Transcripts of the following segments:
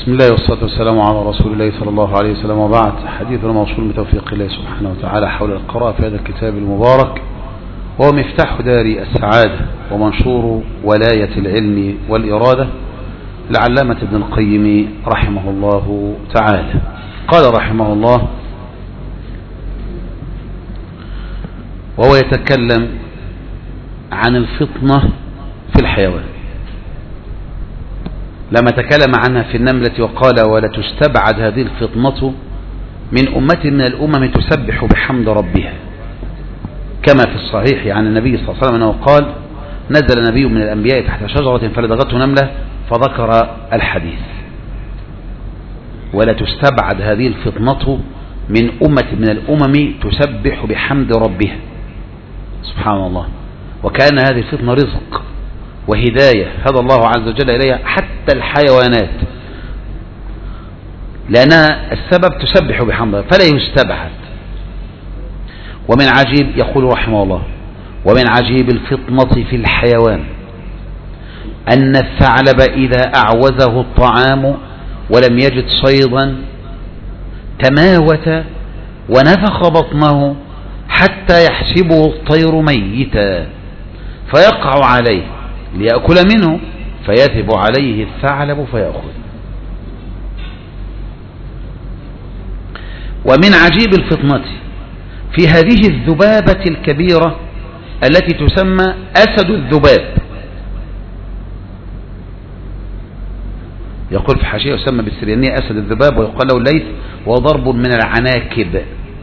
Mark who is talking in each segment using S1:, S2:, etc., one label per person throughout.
S1: بسم الله والصلاة والسلام على رسول الله صلى الله عليه وسلم، وبعد. حديثنا موصول بتوفيق الله سبحانه وتعالى حول القراءة في هذا الكتاب المبارك، وهو مفتاح دار السعادة ومنشور ولاية العلم والإرادة لعلامة ابن القيم رحمه الله تعالى. قال رحمه الله: وهو يتكلم عن الفطنة في الحيوان، لما تكلم عنها في النملة وقال: ولا تستبعد هذه الفطنة من أمة من الأمم تسبح بحمد ربها، كما في الصحيح عن النبي صلى الله عليه وسلم أنه قال: نزل نبي من الأنبياء تحت شجرة فلدغته نملة، فذكر الحديث. ولا تستبعد هذه الفطنة من أمة من الأمم تسبح بحمد ربها. سبحان الله. وكأن هذه الفطنة رزق وهداية هدى الله عز وجل إليها حتى الحيوانات، لأنها السبب تسبح بحمده فلا يستبعد. ومن عجيب، يقول رحمه الله: ومن عجيب الفطنة في الحيوان أن الثعلب إذا أعوزه الطعام ولم يجد صيدا تماوت ونفخ بطنه حتى يحسبه الطير ميتا فيقع عليه ليأكل منه، فيثب عليه الثعلب فيأخذ. ومن عجيب الفطنة في هذه الذبابة الكبيرة التي تسمى أسد الذباب. يقول في حاشية: يسمى بالسريانية أسد الذباب، ويقال له الليث، وضرب من العناكب.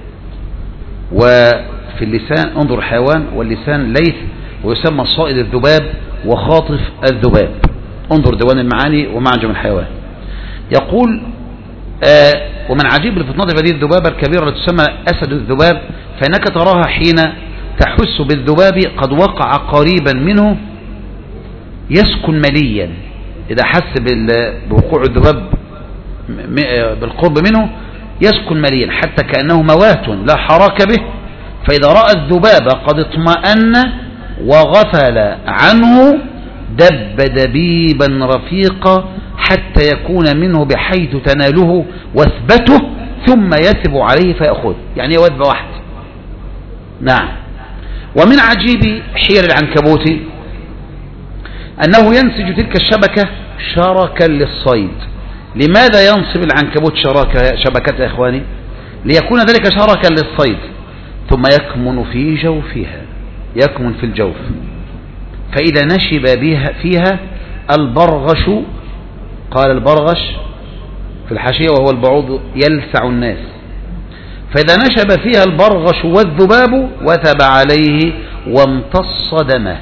S1: وفي اللسان انظر حيوان، واللسان ليث، ويسمى صائد الذباب وخاطف الذباب. انظر ديوان المعاني ومعجم الحيوان. يقول: ومن عجيب الفطنة في هذه الذبابة الكبيرة التي تسمى أسد الذباب، فإنك تراها حين تحس بالذباب قد وقع قريبا منه يسكن مليا. إذا حس بوقوع الذباب بالقرب منه يسكن مليا حتى كأنه موات لا حراك به، فإذا رأى الذباب قد اطمأن وغفل عنه دب دبيبا رفيقا حتى يكون منه بحيث تناله وثبته ثم يثب عليه فيأخذ، يعني وثبة واحدة. نعم. ومن عجيب حيل العنكبوت أنه ينسج تلك الشبكة شركا للصيد. لماذا ينصب العنكبوت شبكة يا إخواني؟ ليكون ذلك شركا للصيد، ثم يكمن في جوفها، يكمن في الجوف، فإذا نشب فيها البرغش، قال البرغش في الحاشية وهو البعوض يلسع الناس، فإذا نشب فيها البرغش والذباب وثب عليه وامتص دمه.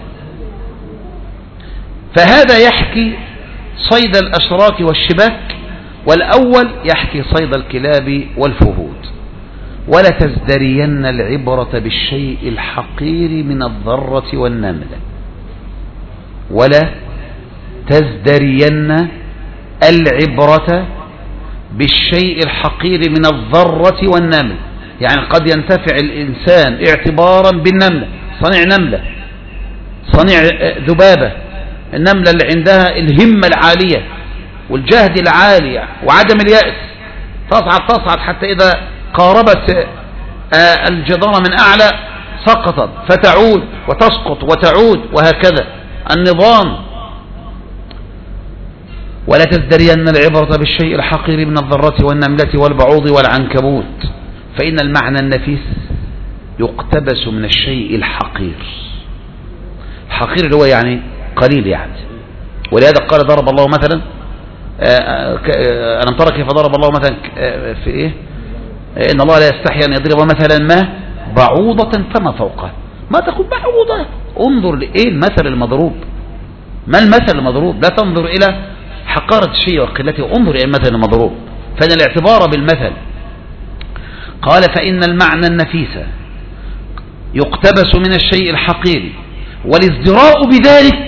S1: فهذا يحكي صيد الأشراك والشباك، والأول يحكي صيد الكلاب والفهود. ولا تزدرين العبرة بالشيء الحقير من الذرة والنملة. ولا تزدرين العبرة بالشيء الحقير من الذرة والنمل، يعني قد ينتفع الإنسان اعتبارا بالنملة، صنيع نملة، صنيع ذبابة، النملة اللي عندها الهمة العالية والجهد العالي وعدم اليأس، تصعد حتى إذا قاربت الجدار من أعلى سقطت فتعود وتسقط وتعود، وهكذا النظام. ولا تزدرين العبرة بالشيء الحقير من الذرة والنملة والبعوض والعنكبوت، فإن المعنى النفيس يقتبس من الشيء الحقير. الحقير اللي هو يعني قليل يعني. ولهذا قال: ضرب الله مثلا، ألم ترى كيف ضرب الله مثلا في إيه؟ إن الله لا يستحي أن يضرب مثلا ما بعوضة فما فوقه. ما تقول بعوضة، انظر لإيه المثل المضروب، ما المثل المضروب، لا تنظر إلى حقارة الشيء وقلته، انظر إلى المثل المضروب، فإن الاعتبار بالمثل. قال: فإن المعنى النفيس يقتبس من الشيء الحقير، والازدراء بذلك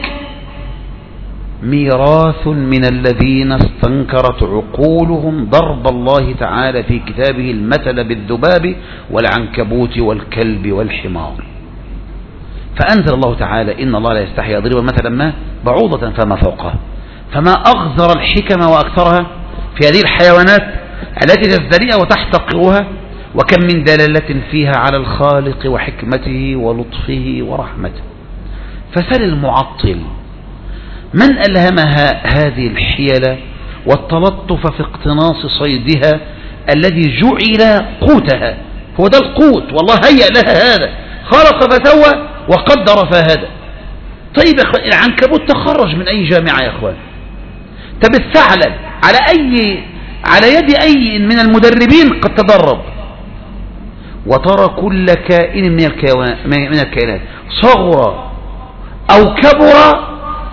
S1: ميراث من الذين استنكرت عقولهم ضرب الله تعالى في كتابه المثل بالذباب والعنكبوت والكلب والحمار. فأنزل الله تعالى: إن الله لا يستحي يضرب مثلا ما بعوضة فما فوقها. فما أغزر الحكم وأكثرها في هذه الحيوانات التي تزدريها وتحتقرها، وكم من دلالة فيها على الخالق وحكمته ولطفه ورحمته. فسل المعطل من ألهمها هذه الحيلة والتلطف في اقتناص صيدها الذي جعل قوتها. هو ده القوت، والله هيأ لها هذا، خلق فسوى وقدر فهدى. طيب العنكبوت تخرج من أي جامعة يا أخوان؟ طب الثعلب على يد أي من المدربين قد تدرب؟ وترى كل كائن من الكائنات صغر أو كبر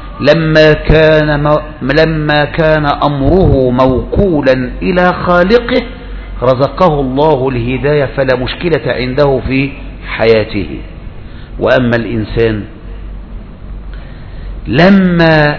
S1: لما كان أمره موكولا إلى خالقه رزقه الله الهداية فلا مشكلة عنده في حياته. وأما الإنسان لما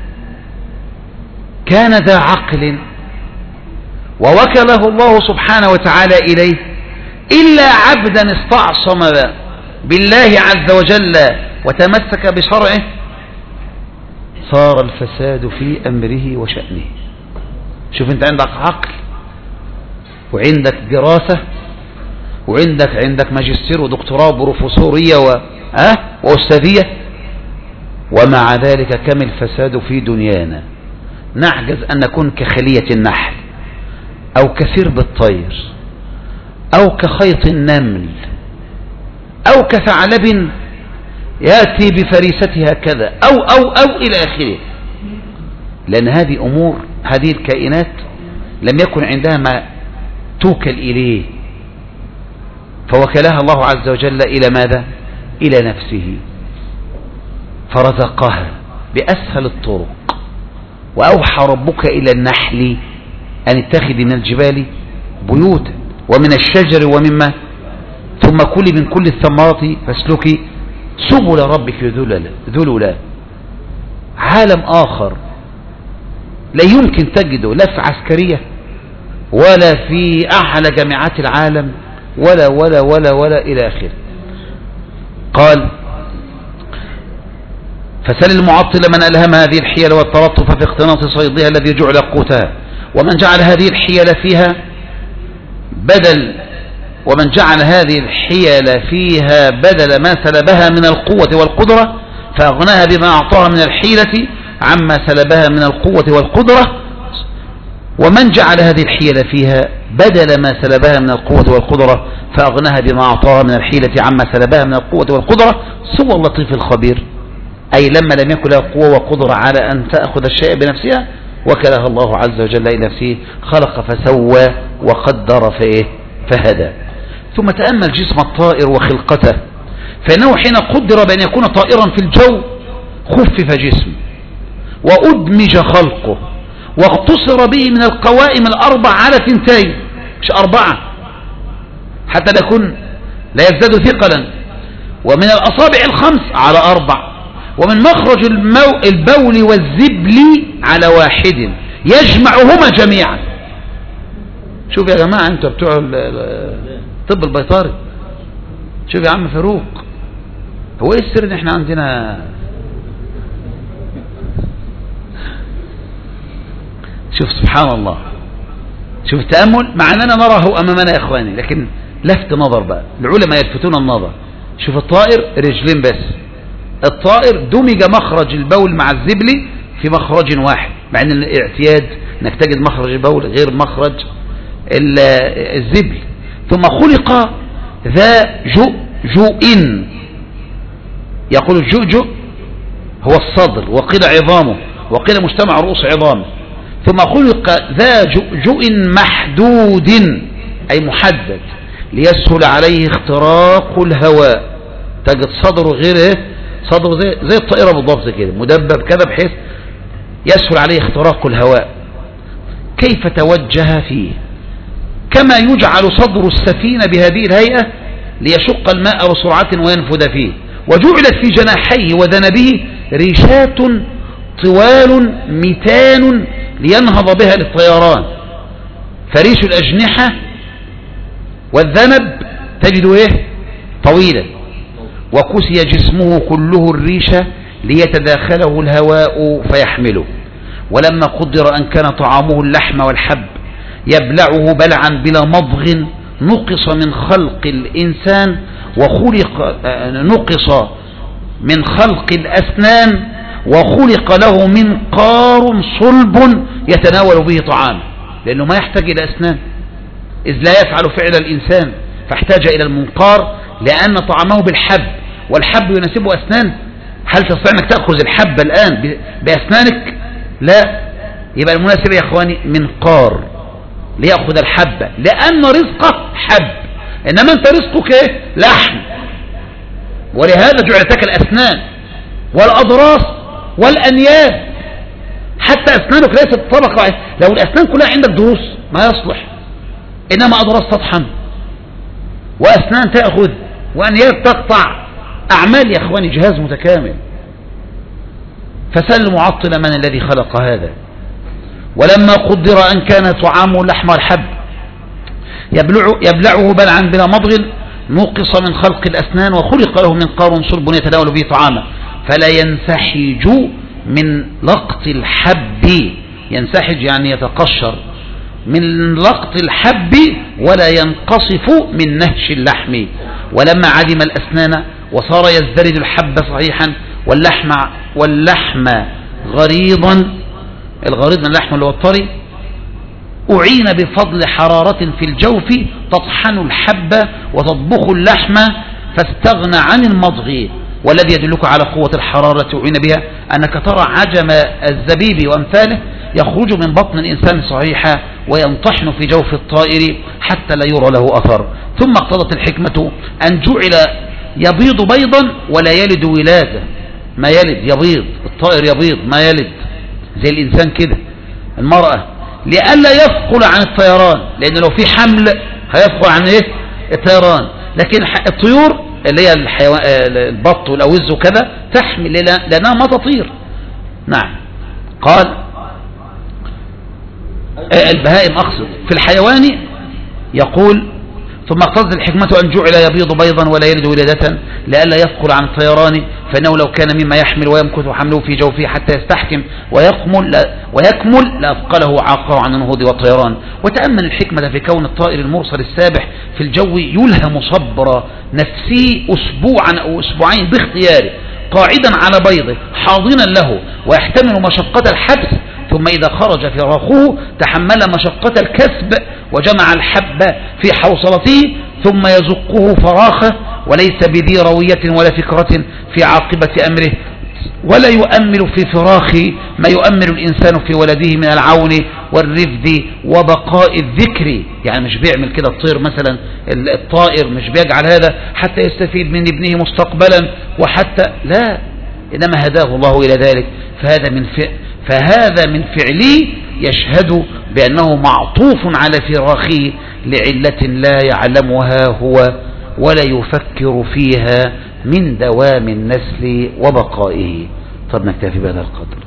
S1: كان ذا عقل ووكله الله سبحانه وتعالى إليه إلا عبدا استعصم بالله عز وجل وتمسك بشرعه صار الفساد في أمره وشأنه. شوف انت عندك عقل وعندك دراسة وعندك ماجستير ودكتوراه وبروفيسورية وأستاذية، ومع ذلك كم الفساد في دنيانا. نعجز أن نكون كخلية النحل أو كسرب الطير أو كخيط النمل أو كثعلب يأتي بفريستها كذا أو إلى آخره. لأن هذه أمور، هذه الكائنات لم يكن عندها ما توكل إليه، فوكلها الله عز وجل إلى ماذا؟ إلى نفسه، فرزقها بأسهل الطرق. وأوحى ربك إلى النحل أن اتخذي من الجبال بيوتا ومن الشجر ومما ثم كلي من كل الثمرات فاسلكي سبل ربك ذللا. عالم آخر لا يمكن تجده لا في عسكرية ولا في أعلى جامعات العالم ولا ولا ولا ولا إلى آخره. قال فسل المعطل من ألهم هذه الحيل والتلطف في اقتناص صيدها الذي جعل قوتها، ومن جعل هذه الحيل فيها بدل ما سلبها من القوة والقدرة فأغناها بما أعطاها من الحيلة عما سلبها من القوة والقدرة. ومن جعل هذه الحيلة فيها بدل ما سلبها من القوة والقدرة فأغناها بما أعطاها من الحيلة عما سلبها من القوة والقدرة سوى اللطيف الخبير. أي لما لم يكن لها قوة وقدرة على أن تأخذ الشيء بنفسها وكلها الله عز وجل إلى نفسه، خلق فسوى وقدر فهدى. ثم تأمل جسم الطائر وخلقته، فإنه حين قدر بأن يكون طائرا في الجو خفف جسمه وأدمج خلقه واقتصر به من القوائم الأربع على 2، مش 4 حتى لا يزداد ثقلا، ومن الأصابع 5 على 4، ومن مخرج البول والزبل على 1 يجمعهما جميعا. شوف يا جماعة انتوا بتوع الطب البيطري، شوف يا عم فاروق، هو ايه السر ان احنا عندنا شوف سبحان الله، شوف التأمل مع أننا نراه أمامنا يا إخواني، لكن لفت نظر بقى، العلماء يلفتون النظر. شوف الطائر رجلين بس، الطائر دمج مخرج البول مع الزبل في مخرج واحد، مع أن الاعتياد أنك تجد مخرج البول غير مخرج الزبل. ثم خلق ذا جؤجؤ، يقول الجؤجؤ هو الصدر وقيل عظامه وقيل مجتمع رؤوس عظامه. ثم خلق ذا جؤجؤ محدود أي محدد ليسهل عليه اختراق الهواء. تجد صدره غير صدره زي الطائرة بالضبط كده، مدبب كذا بحيث يسهل عليه اختراق الهواء. كيف توجه فيه؟ كما يجعل صدر السفينة بهذه الهيئة ليشق الماء بسرعة وينفذ فيه. وجعلت في جناحيه وذنبه ريشات طوال 200 لينهض بها للطيران. فريش الأجنحة والذنب تجد طويلا، وكسي جسمه كله الريشة ليتداخله الهواء فيحمله. ولما قدر أن كان طعامه اللحم والحب يبلعه بلعا بلا مضغ نقص من خلق الإنسان نقص من خلق الأسنان وخلق له منقار صلب يتناول به طعام، لأنه ما يحتاج إلى أسنان إذ لا يفعل فعل الإنسان، فاحتاج إلى المنقار لأن طعامه بالحب، والحب يناسبه أسنان. هل تستطيع أنك تأخذ الحب الآن بأسنانك؟ لا. يبقى المناسب يا إخواني منقار ليأخذ الحب، لأن رزقه حب، إنما أنت رزقك إيه؟ لحم، ولهذا جعلتك الأسنان والأضراس والأنياب. حتى أسنانك ليست طبقة، لو الأسنان كلها عندك ضروس ما يصلح، إنما أضراس تطحن وأسنان تأخذ وأنياب تقطع، أعمال يا إخواني جهاز متكامل. فسل معطل من الذي خلق هذا. ولما قدر أن كان طعامه اللحم والحب يبلعه بلعا بلا مضغ نقص من خلق الأسنان وخلق له منقار صلب يتناول به طعامه فلا ينسحج من لقط الحب، ينسحج يعني يتقشر من لقط الحب ولا ينقصف من نهش اللحم. ولما عدم الأسنان وصار يزدرد الحب صحيحا واللحم غريضا، الغريض من اللحم اللي هو الطري، أعين بفضل حرارة في الجوف تطحن الحب وتطبخ اللحم فاستغنى عن المضغ. والذي يدلك على قوة الحرارة أعين بها أنك ترى عجم الزبيب وأمثاله يخرج من بطن الإنسان صحيحا وينطحن في جوف الطائر حتى لا يرى له أثر. ثم اقتضت الحكمة أن جعل يبيض بيضا ولا يلد ولادة، ما يلد يبيض، الطائر يبيض ما يلد زي الإنسان كده، المرأة لئلا يثقل عن الطيران، لأن لو في حمل هيثقل عن إيه؟ الطيران. لكن الطيور اللي هي البط والأوز وكذا تحمل لأنها ما تطير. نعم. قال البهائم أقصد. في الحيوان يقول ثم اقتضت الحكمة أن جعل يبيض بيضا ولا يلد ولادة لئلا يثقل عن الطيران، فإنه لو كان مما يحمل ويمكث حمله في جوفه حتى يستحكم ويكمل لأثقله عاقه عن النهوض والطيران. وتأمل الحكمة في كون الطائر المرسل السابح في الجو يلهم صبر نفسي أسبوعا أو أسبوعين باختياره قاعدا على بيضه حاضنا له ويحتمل مشقة الحبس، ثم إذا خرج فراخه تحمل مشقة الكسب وجمع الحب في حوصلته ثم يزقه فراخه وليس بذي روية ولا فكرة في عاقبة أمره، ولا يؤمل في فراخه ما يؤمل الإنسان في ولده من العون والرفد وبقاء الذكر. يعني مش بيعمل كده الطير مثلا، الطائر مش بيجعل هذا حتى يستفيد من ابنه مستقبلا وحتى لا، إنما هداه الله إلى ذلك. فهذا من فعله يشهد بأنه معطوف على فراخه لعلة لا يعلمها هو ولا يفكر فيها من دوام النسل وبقائه. طب نكتفي بهذا القدر.